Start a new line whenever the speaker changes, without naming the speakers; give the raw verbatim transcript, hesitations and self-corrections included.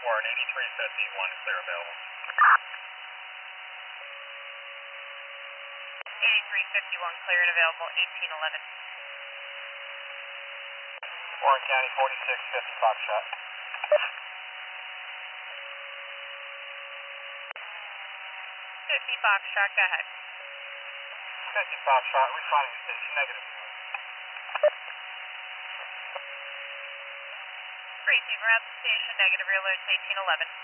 Warren, eighty-three fifty-one, clear available.
eighty-three fifty-one, clear and available, eighteen eleven.
Warren County, forty-six fifty, Foxtrot.
fifty Foxtrot, go ahead.
fifty Foxtrot, responding to station, negative.
Receiver at the station, negative, real alert, eighteen eleven.